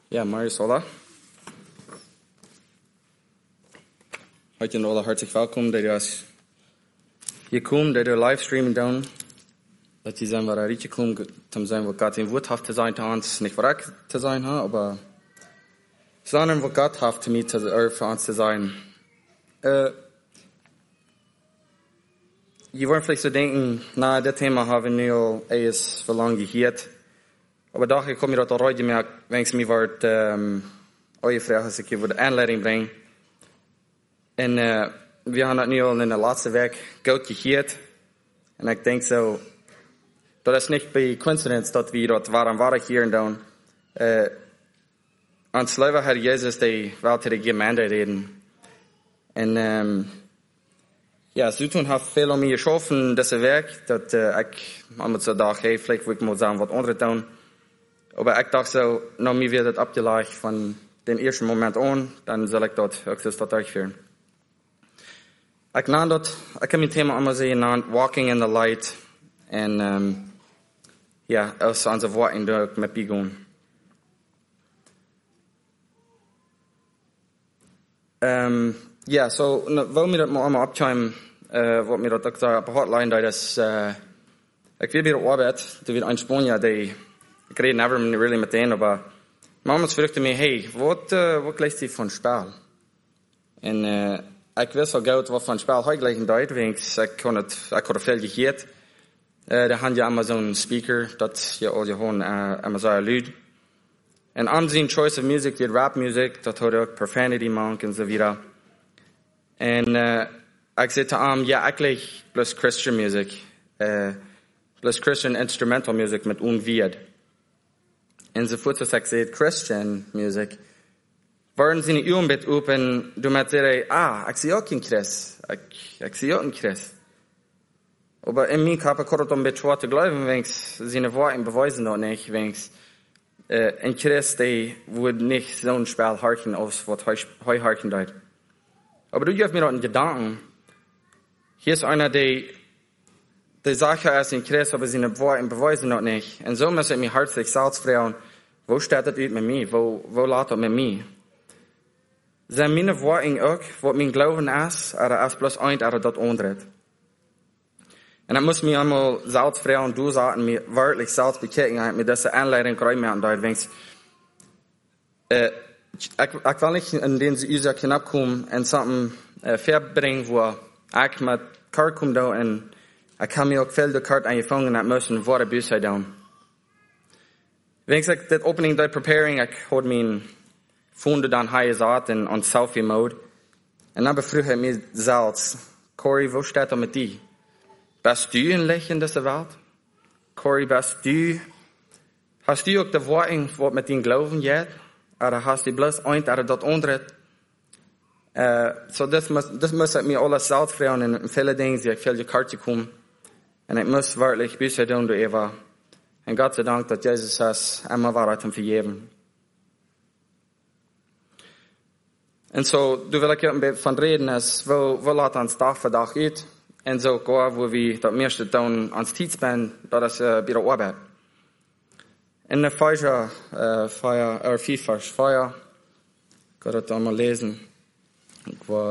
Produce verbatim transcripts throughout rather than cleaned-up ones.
Ja, Marius, hola. Heute alle hartelijk welkom dat je hier komt, dat je livestreamen doen. Dat je zijn waar er richtig komt, om zijn wat Gott in Wort hat zu sein, uns nicht waar ik zu sein ha, aber sondern wo Gott hat zu mir zu, er für uns zu sein. Äh, je wollen vielleicht so denken, na, das Thema haben wir al eens verlang gehört. Aber doch, ich komme mir dort heute gemerkt, wenn es mir wird, ähm, eure Frage, als ich hier würde Anleitung bringen. Und, äh, wir haben das nu al in der letzten Weg gut gehört. Und ich denke so, das ist nicht bei Coincidence, dass wir dort waren, waren hier und dann, äh, ans Leben hat Jesus die Welt der Gemeinde reden. Und, ähm, ja, so tun hat viel an mir geschaffen, diese Weg, dass, äh, ich, man so dachte, hey, vielleicht will ich mal sagen, was andere tun. Aber ich dachte so, na, mir wird das abgeleicht von dem ersten Moment an, dann soll ich dort höchstens dort durchführen. Ich nenne dort, ich kann mein Thema einmal sehen, Walking in the Light, und, ähm, ja, aus unseren Worten durch mit Bigun. Ähm, ja, so, wollen wir das mal einmal abteilen, äh, was mir dort gesagt auf der Hotline, dass, äh, ich will wieder Arbeit, da wird ein Spanier, der, ich rede never really mit denen, aber manchmal fragte mich, hey, was, äh, was gleicht sie von Spiel? Und, äh, ich weiß so gut, was von Spiel heute gleich in Deutsch, weil ich, ich kann es, ich habe viel gehört. Äh, da haben ja immer so einen Speaker, das ja all hören, äh, immer so ein Lied. Und ansehen Choice of Music wird Rap Music, das hat auch Profanity Monk und so weiter. Und, äh, ich sagte ihm, ja, eigentlich bloß Christian Music, äh, bloß Christian Instrumental Music mit unwied. Und so fuhr es, ich sagte, Christian Music, waren sie nicht unbedingt open, du mit sagen, ah, ich sehe auch kein Christ, ich, ich sehe auch ein Christ. Aber in meinem Kopf kann ich ein bisschen schwer zu glauben, wenn ich seine Worte beweisen noch nicht, wenn ich, äh, ein Christ, der würde nicht so ein Spiel harken, aus was heu harken dort. Aber du gibst mir doch einen Gedanken. Hier ist einer, der, der sagt, er ist ein Christ, aber seine Worte beweisen noch nicht. Und so muss ich mich herzlich selbst fragen, wo steht das mit mir? Wo, wo lädt das mit mir? Zijn mijn woorden ook, wat mijn geloven is, er is bloß ein, er dat andere. En dat moest mij allemaal zelf vragen, du zaten mir wirklich selbst bekijken, mit dieser Anleitung krijgen, da denkst, äh, ich, ich will nicht in den User knapp kommen und something äh, verbringen, wo ich mit Kart komme da und ich kann mir auch viel der Kart eingefangen und müssen Worte büßen da. Wenn ich sage, das Opening da preparing, ich hatte mein Funde dann hier gesagt in, in Selfie-Mode. Und dann befrage ich mich selbst, Corey, wo steht er mit dir? Bist du ein Licht in dieser Welt? Corey, bist du, hast du auch die Worte, was mit dem Glauben geht? Oder hast du bloß ein oder das andere? Äh, so das muss, das muss ich mir alles selbst fragen und viele Dinge, die ich viel Karte kommen. Und ich muss wirklich bis tun, du Eva. Und Gott sei Dank, dass Jesus es einmal Wahrheit und vergeben. En zo, du wil ik een beetje van reden, is, we, we laten ons dag voor dag uit. En zo, waar we dat meeste doen, ons tijd spenden, dat is uh, bij de arbeid. In de vijf, uh, vijf, er vier vers vijf, ik ga het allemaal lezen. Ik wil,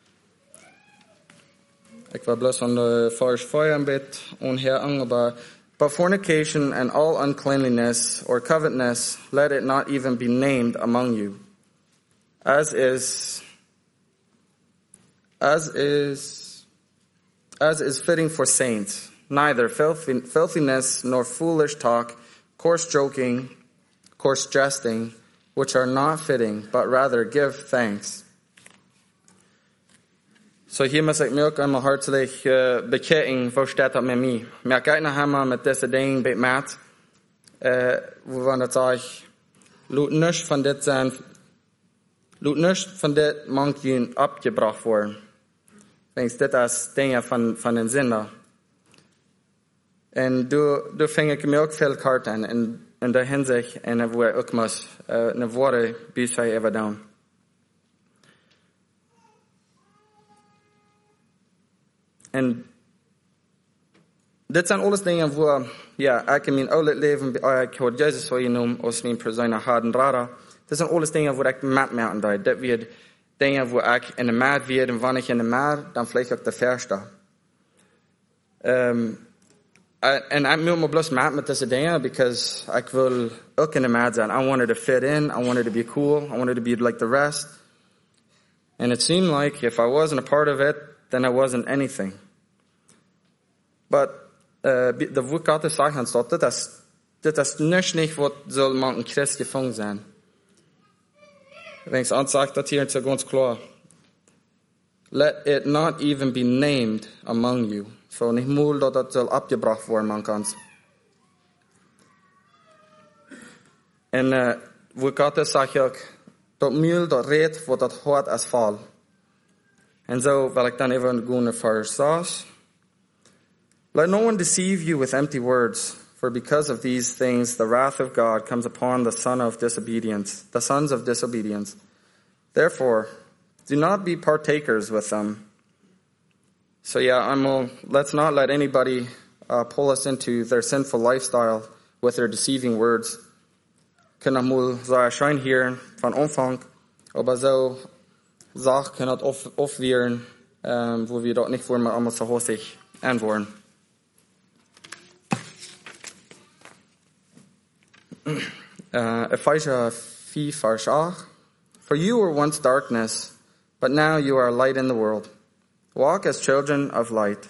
ik wil bloos aan de vers vijf een beetje onherhangen, maar but fornication and all uncleanliness or covetousness, let it not even be named among you. As is, as is, as is fitting for saints, neither filthy, filthiness nor foolish talk, coarse joking, coarse jesting, which are not fitting, but rather give thanks. So hier muss ich mir auch einmal herzlich äh, bekijken, wo steht das mit mir. Mir geht noch einmal mit diesen Dingen mit Matt, äh, wo wir das sagen, laut nicht von das sein, Laut nicht von det manchen abgebracht worden. Denkst, das ist Dinge von, von den Sünder. Und du, du fängst mir auch viel Karten an, in, in der Hinsicht, und wo ich auch muss, äh, eine Worte bis ich eben down. Und dit zijn alles dingen waar, ja, ik in mijn oude leven, ik hoor Jezus zo genoemd, als een persoon harden rara. Dit zijn alles dingen waar ik met me aan deed. Dit weer dingen waar ik in de maat weer, en wanneer ik in de maat, dan vlieg ik de verste. Um, en ik moet me bloos met met deze dingen, because ik wil ook in de maat zijn. I wanted to fit in, I wanted to be cool, I wanted to be like the rest. And it seemed like if I wasn't a part of it, then I wasn't anything. But uh, de woord Gottes sagt uns dort, das, das ist nicht, was soll man ein Christ gefangen sein. Wenn es an sagt, das hier ist ganz klar. Let it not even be named among you. So nicht mal, dass das soll abgebracht worden, man kann's. Und uh, woord Gottes sagt auch, dat mühl, dat reed, wat dat hard als val. En zo wil ik dan even gaan naar vers zes. Let no one deceive you with empty words, for because of these things the wrath of God comes upon the son of disobedience, the sons of disobedience. Therefore, do not be partakers with them. So yeah, I'm all, let's not let anybody uh, pull us into their sinful lifestyle with their deceiving words. Kunnen moel zo erscheinen hier van omvang, aber zo zacht kan het of, opweren, um, wo wir dort nicht voor maar allemaal zo hossig antwoorden. Uh, Ephesians five, vers eight. For you were once darkness, but now you are light in the world. Walk as children of light.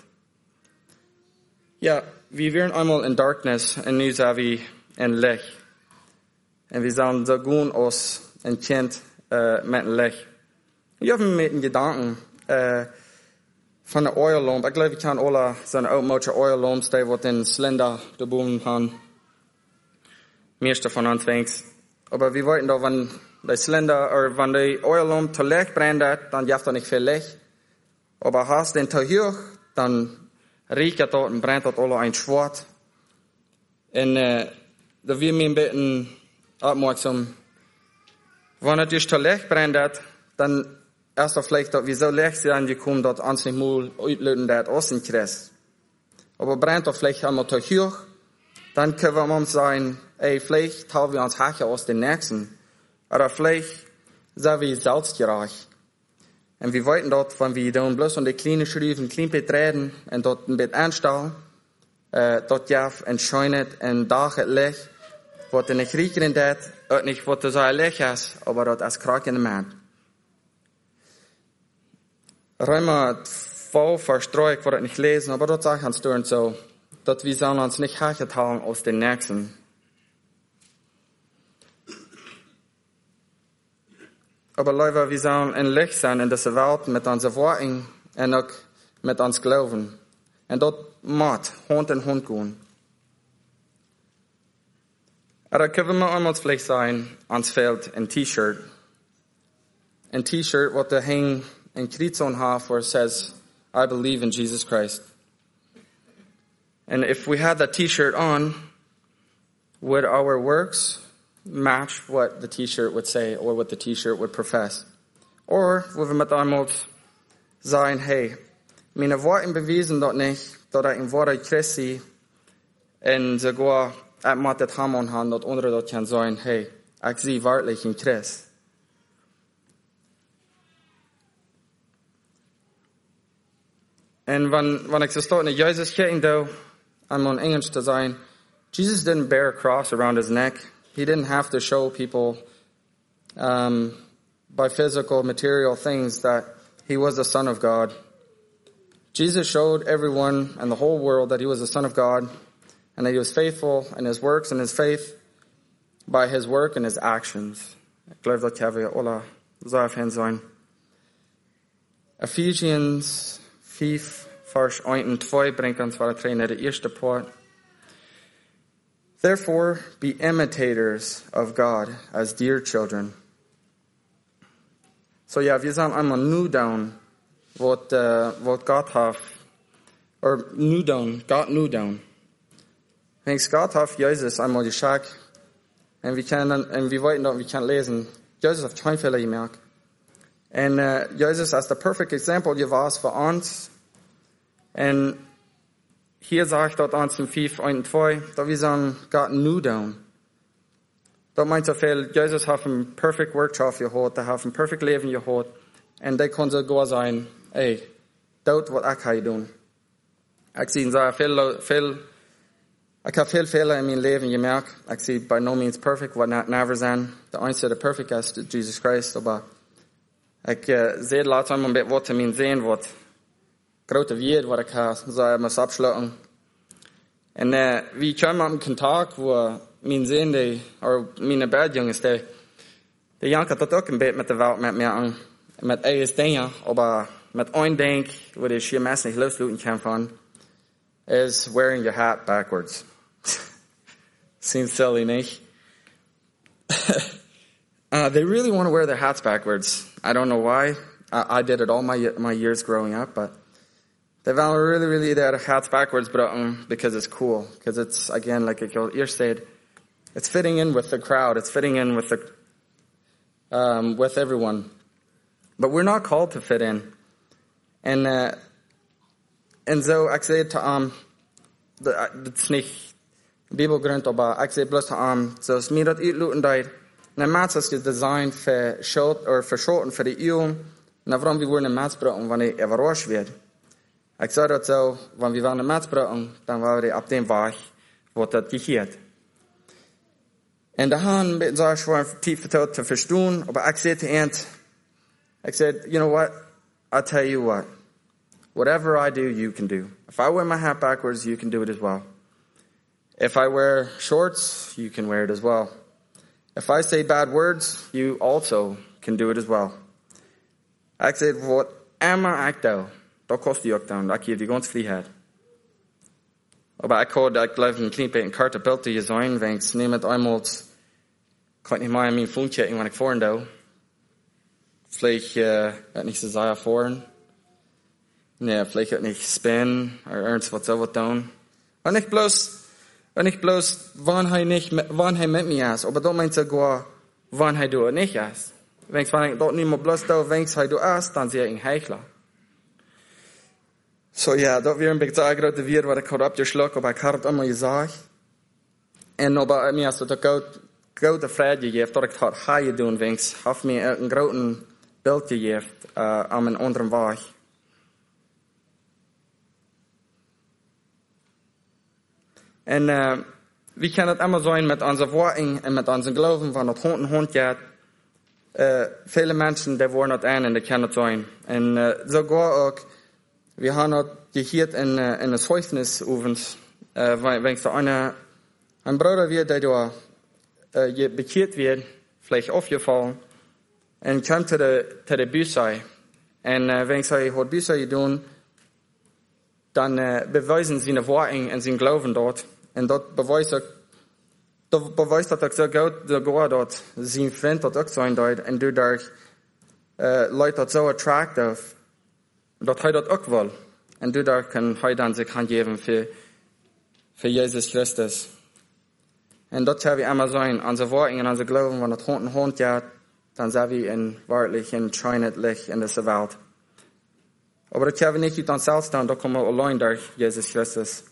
Ja, wir wären einmal in darkness, en nu zijn we in licht. En we zijn zo goed als een kind uh, met een licht. Ik heb me met een gedanken uh, van de oorlog. Ik geloof, ik kan alle zo'n oudmoedje oorlog die wat in Slender de bomen gaan. Meeste van ons wenks. Maar we weten dat wanneer de Slender, of wanneer de oorlog te licht brengt, dan heeft er niet veel licht. Maar als den te hoog, dan riecht het en brengt het alle een zwart. En uh, dat we me een beetje opmerksam. Wanneer het dus te licht brengt, dan is het vielleicht dat we zo licht zijn gekomen dat ons niet meer uitluiden dat ons een krijgt. Maar brengt het vielleicht allemaal te hoog, dan kunnen we ons zeggen, ey, vielleicht haben wir uns hacken aus den Nächsten. Oder vielleicht sind wir selbstgerecht. Und wir wollten dort, wenn wir dann bloß an die kleinen Schrift, ein klein bisschen reden, und dort ein bisschen anstellen, äh, dort ja entscheinet ein Tag het Licht, wat er nicht riechen in dat, ook nicht wat er so ein Licht ist, aber dort als Krak in der Mann. Römer zwei, Vers drei, ich wollte nicht lesen, aber dort sagt uns dort so, dass wir sollen uns nicht hacken teilen aus den Nächsten. Aber Leute, wir sollen in Licht sein in dieser Welt mit unseren Worten und auch mit uns Glauben. Und dort macht Hand in Hand gehen. Aber können wir einmal vielleicht sagen, uns fehlt ein T-Shirt. Ein T-Shirt, was da hängt in Kritzon hat, where it says, I believe in Jesus Christ. And if we had that T-shirt on, would our works match what the T-shirt would say or what the T-shirt would profess? Or would we met einmal sagen, hey, meine Worte beweisen dort nicht, dass ich ein Wort Christi und sogar ich mag das haben haben, dass andere dort kann sagen, hey, ich sehe wirklich in Christ. Und wenn, wenn ich so dort in Jesus kitten do, einmal in Englisch zu sein, Jesus didn't bear a cross around his neck. He didn't have to show people um, by physical, material things that he was the Son of God. Jesus showed everyone and the whole world that he was the Son of God and that he was faithful in his works and his faith by his work and his actions. Ik geloof dat we alle zo fan zijn. Ephesians five, vers one and two brengt ons waar het naar de eerste part. Therefore, be imitators of God as dear children. So ja, wir sind einmal nu down, wat, uh, wat God hat, or nu down, God nu down. Thanks God hat Jesus einmal geschickt, und wir können, und wir wollten dort, wir können lesen, Jesus hat kein Fehler gemerkt. Und uh, Jesus als the perfect example gewesen für uns. Und hier sagt dort eins zum vijf, eins und zwei, da wir sagen, Gott nu down. Dat meint so viel, Jesus hat ein perfect workshop gehad, der hat ein perfect leven gehad, en die kon zo go zijn, ey, dat wat ik ga doen. Ik zie zo veel, veel, ik heb veel fehlen in mijn leven gemerkt. Ik zie by no means perfect, wat not never zijn. De enige die perfect is, Jesus Christ, maar ik uh, zie later een beetje wat in mijn zin, wat grote weer, wat ik ga, zo moet afsluiten. En uh, wie komen op een contact, waar mijn zin, die, of mijn bedjongens, die, die janken dat ook een beetje met de wereld met mij aan. Met eigen dingen, maar met één ding, waar je je mensen niet loslaten kan van, is wearing your hat backwards. Seems silly, nicht? uh, they really want to wear their hats backwards. I don't know why. I, I did it all my my years growing up, but they want really, really their hats backwards, but um, because it's cool. Because it's, again, like you said, it's fitting in with the crowd. It's fitting in with the um, with everyone. But we're not called to fit in. And uh, en zo, ik zei te am, dat is niet bibelgrond, maar ik zei bloos te am, zoals mij dat uitloten dat, een maat is gedesigned voor short, of voor shorten voor de eeuw, en waarom we worden een maat gebruiken wanneer er verroosd wordt. Ik zei dat zo, wanneer we een maat gebruiken, dan waren we op de weg, wat dat gegeerd. En daar gaan we zo gewoon tief verteld te verstaan, maar ik zei te eind, I said, you know what? I'll tell you what. Whatever I do, you can do. If I wear my hat backwards, you can do it as well. If I wear shorts, you can wear it as well. If I say bad words, you also can do it as well. I said, wat immer ik doe, dat kost je ook dan. Dat geeft je gewoon vrijheid. Maar ik had, ik geloof een klein beetje een kaart op beeld te je zijn, want neem het eenmaal, kan ik niet meer in mijn phone checken wanneer ik voren doe. Vielleicht äh, hat nicht so sehr vorn. Nee, vielleicht hat nicht Spin oder irgendwas was so was tun. Und nicht bloß, und nicht bloß, wann er nicht, wann er mit mir ist, aber dort meint er gar, wann er du nicht ist. Wenn ich dort nicht mehr bloß da, wenn er du ist, dann sehe ich ihn Heichler. So ja, dort wir ein bisschen sagen, gerade wir, was ich gerade abgeschlagen, aber ich habe es immer gesagt. Und aber mir ist das auch grote vrede gegeven, dat ik het ga je doen, wenks, heeft me een grote beeld gegeven uh, aan mijn onderen weg. En uh, we kunnen het allemaal zijn met onze verwachting en met onze geloven van het hond en hond gaat. Uh, vele mensen die worden het aan en die kunnen het zijn. En uh, sogar ook, we hebben het gehoord in, uh, in de zeugnisovens, uh, wenks er een, een broeder weer die door uh, je bekeerd werd, vielleicht aufgefallen, en kwam te de, te de busai. En uh, wenks hij het busai doen, dan uh, bewijzen ze zijn verwachting en zijn geloven dort. En dat bewijst ook, dat bewijst dat ook zo goed, zo goed dat zijn vriend dat ook zijn deed. En doordat uh, lijkt dat zo attractief, dat hij dat ook wil. En doordat kan hij dan zich aangeven voor, voor Jezus Christus. En dat zou we allemaal zijn, onze verwachting en onze geloven, want het hond en hond gaat, dan zijn we in waarlijk in schijnend licht in deze wereld. Maar dat kunnen we niet uit onszelf staan, dat komen we alleen door Jezus Christus.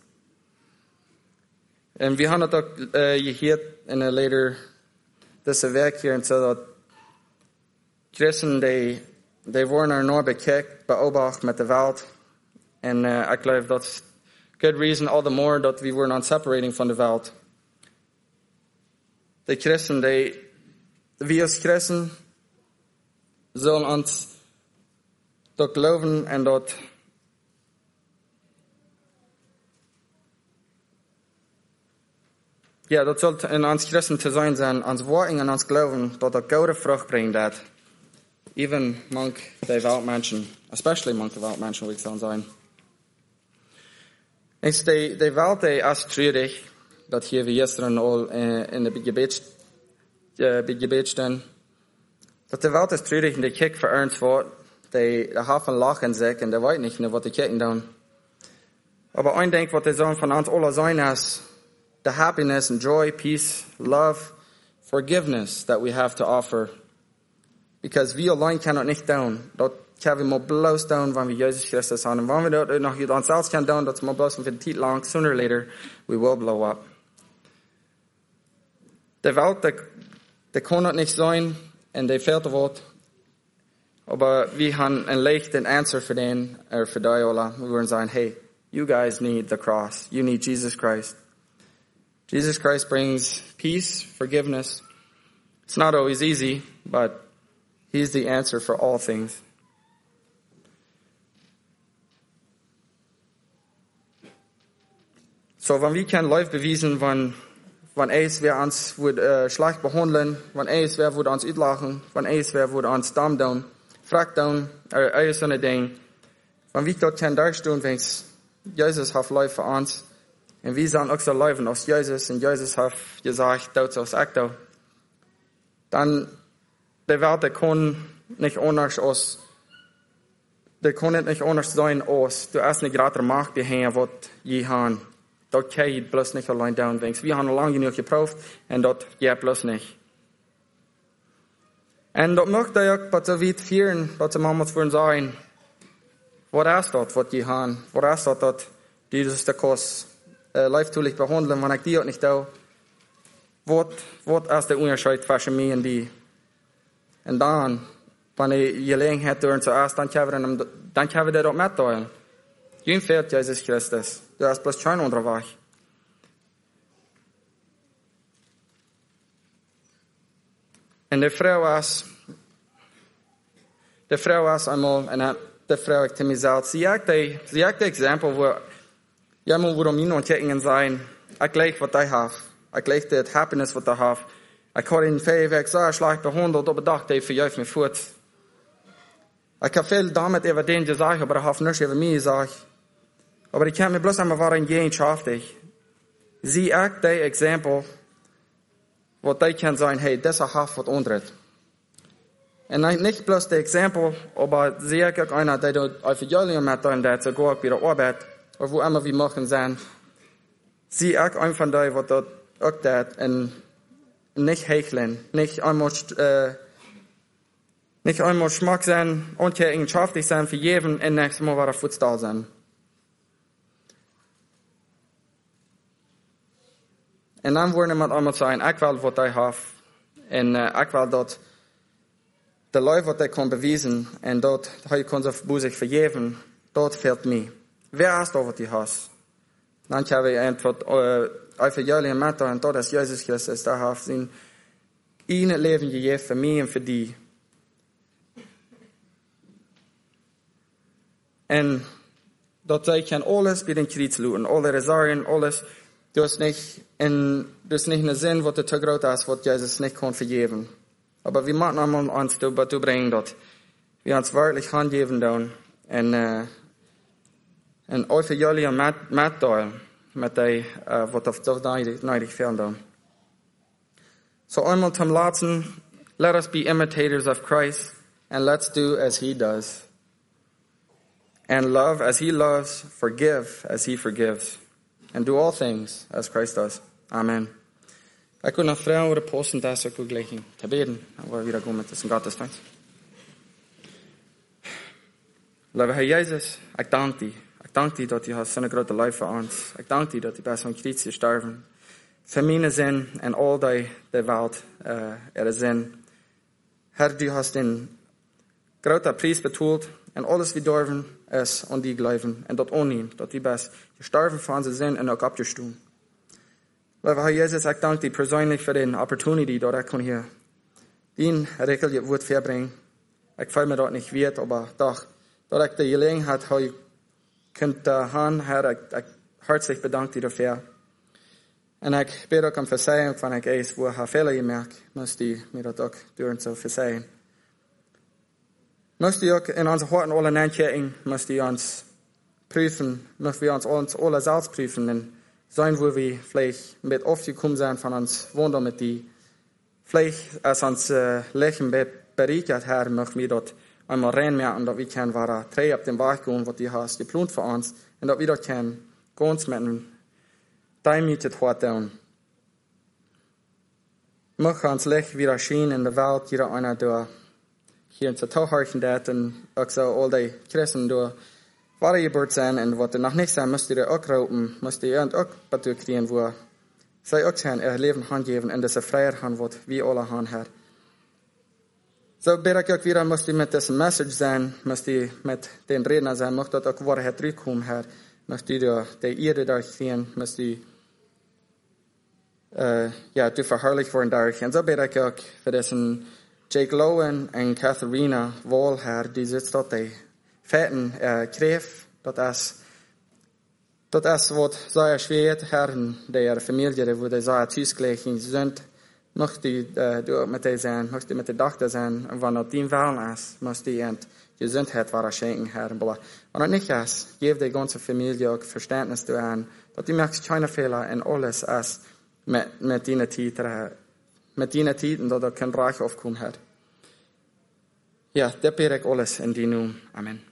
En we hebben het ook uh, gehoord in een later deze week hier, en zo dat christen, die, die worden er nooit bekijkt, beobacht met de wereld. En uh, ik geloof dat is good reason all the more dat we worden aan separating van de wereld. De christen, die, we als christen zullen ons dat geloven en dat ja, dat zult in ons christen te zijn zijn, ons verwachting en ons geloven, dat dat goede vrucht brengt dat. Even among the weltmenschen, especially among the weltmenschen, wil ik zo zijn. Is de, de welt die is treurig, dat hier we gisteren al in, in de gebed, uh, gebed staan. Dat de welt is treurig en de kijkt voor ernst wordt. Die hebben lach in zich en die weten niet wat die kijken doen. Maar één ding wat die zo'n van ons allen zijn is, the happiness and joy, peace, love, forgiveness that we have to offer. Because we alleen kunnen het niet doen. Dat können wir mal bloß tun, wenn wir Jesus Christus haben. Und wenn wir das noch uns selbst können tun, dass wir bloß für die Zeit lang, sooner or later, we will blow up. Die Welt, die, die kann das nicht sein, und die fehlt wird. Aber wir haben einen leichten Answer für den, oder für die alle. Wir würden sagen, hey, you guys need the cross. You need Jesus Christ. Jesus Christ brings peace, forgiveness. It's not always easy, but He's the answer for all things. So, wenn wir kein Leute bewiesen, wenn, wenn es wer uns wird, äh, schlecht behandeln, wenn es wer wird uns utlachen, wenn es wer wird uns dumm tun, fragt tun, äh, alles so eine Ding. Wenn wir dort kein darstellen, wenn Jesus hat Leute für uns, und wir sind auch so Leute aus Jesus, und Jesus hat gesagt, dort aus Akto, dann, der Welt, der kann nicht anders aus, der kann nicht anders sein aus, du hast nicht gerade Macht gehängt, was je haben. Dort kann je bloß nicht allein down wings. Wir haben lange genug geprüft, und dort geht bloß nicht. Und dort möchte ich auch, was so weit führen, was sie manchmal würden sagen, was ist dort, was je haben? Was ist dort, dort, dieses der Kurs, äh, leiftulich behandeln, wenn ich die auch nicht da, was, was ist der Unterschied zwischen mir und die? Und dann, wenn ich Gelegenheit durch zuerst, dann können wir, dann können wir das auch mitteilen. Jün fehlt Jesus Christus. Du hast bloß kein anderer Weg. Und die Frau ist, die Frau ist einmal, und die Frau hat mir gesagt, sie hat die, sie hat die Exempel, wo, ja, man würde mir noch Kettingen sein, ich gleich, was ich habe. Ich gleich das Happiness, was ich habe. Ich habe ihn fähig, so schlecht behandelt, aber dachte ich, für euch mir fort. Ich habe viel damit über den gesagt, aber ich habe nichts über mich gesagt. Aber ich kann mir bloß einmal wahren gehen, schaffe ich. Sie echt die Exempel, wo die kann sein, hey, das ist was anderes. Und nicht bloß die Exempel, aber sie ist auch einer, der dort auf die Jahre mit dem, der zu gehen bei der Arbeit, oder wo immer wir machen sein. Sie ist auch ein von denen, die dort auch das, und nicht hecheln, nicht einmal, äh, nicht einmal Schmack sein, und eigenschaftig sein für jeden, und nächstes Mal war er Futsal sein. En dan worden iemand allemaal zijn, ik wil wat hij heeft. En uh, ik wil dat de Leute, wat hij kan bewijzen, en dat hij kan zich bij zich vergeven, dat fehlt mij. Wer is dat wat hij heeft? Dan kan we antwoord, over jullie met en dat is Jezus Christus, daar heeft zijn ene leven gegeven voor mij en voor die. En dat zij kan alles bij den kruis lopen, alle rezarien, alles. Du hast nicht, in, du hast nicht einen Sinn, was du zu groß hast, was Jesus nicht kann vergeben. Aber wir machen einmal uns zu bringen dort. Wir uns wirklich handgeben dann. Und, äh, und euch für Jolly und Matt, Matt da, mit der, äh, was auf so neidig fehlen dann. So einmal zum Letzten, let us be imitators of Christ, and let's do as he does. And love as he loves, forgive as he forgives. And do all things as Christ does. Amen. Ich kann noch fragen, oder posten das, ich kann gleich beten, aber wieder gehen mit diesem Gottesdienst. Lieber Herr Jesus, ich danke dir. Ich danke dir, dass du hast so eine große Liebe für uns. Ich danke dir, dass du bist von Kreuz gestorben. Für meine Sinn und all die, die Welt, äh, ihre Sinn. Herr, du hast den großen Preis betont, und alles wir dürfen es an die glauben, und dort annehmen, dass du bist gestorben für unsere Sinn und auch abgestanden. Lieber Herr Jesus, ich danke dir persönlich für die Opportunity, dass ich hier den Rekel Wort verbringen. Ich fühle mir dort nicht wert, aber doch, dass ich die Gelegenheit habe, könnte haben, Herr, ich, ich herzlich bedanke dir dafür. Und ich bitte auch um Verzeihung, wenn ich es, wo ich Fehler gemerkt habe, muss die mir das auch durch zu verzeihen. Möchte ich auch in unseren Horten alle nachdenken, möchte ich uns prüfen, möchte wir uns, uns alle selbst prüfen, und sein, wo wir vielleicht mit aufgekommen sind von uns Wunder mit die, vielleicht als uns äh, Leben bereichert hat, möchten wir dort einmal reinmerken, dass wir können wahre drei auf den Weg gehen, was du hast geplant für uns, und dass wir dort können ganz mit einem demütig Hort tun. Möchte uns Licht wieder scheinen in der Welt, jeder einer, der hier zu tauchen dat en ook zo al die christen door waar je beurt zijn en wat er nog niet zijn, moest je er ook roepen, moest je ook wat u kriegen voor zij ook zijn er leven gaan geven en deze vrijheid gaan wat wie alle gaan her. Zo bid ik ook weer, moest je met deze message zijn, moest je met den redner zijn, mocht dat ook waar het terugkomen her, moest je de, de eerde daar kriegen, moest je uh, ja, te verheerlijk worden daar. En zo bid ik ook voor deze Jake Lowen en Katharina Wall her, die zit dat die feiten uh, kreeg, dat is dat is wat zij schweert her in de familie, waar de zij thuisgelegen zijn. Mocht die uh, door met die zijn, mocht die met de dochter zijn, en wanneer die wel is, moest die en gezondheid waar schenken her. Maar wanneer het niet is, geef de ganze familie ook verständnis toe aan, dat die merkt keine Fehler en alles is met, met die tijd, met die tijd, en dat er kein Reich aufkommen hat. Ja, dat bid ik alles in die naam. Amen.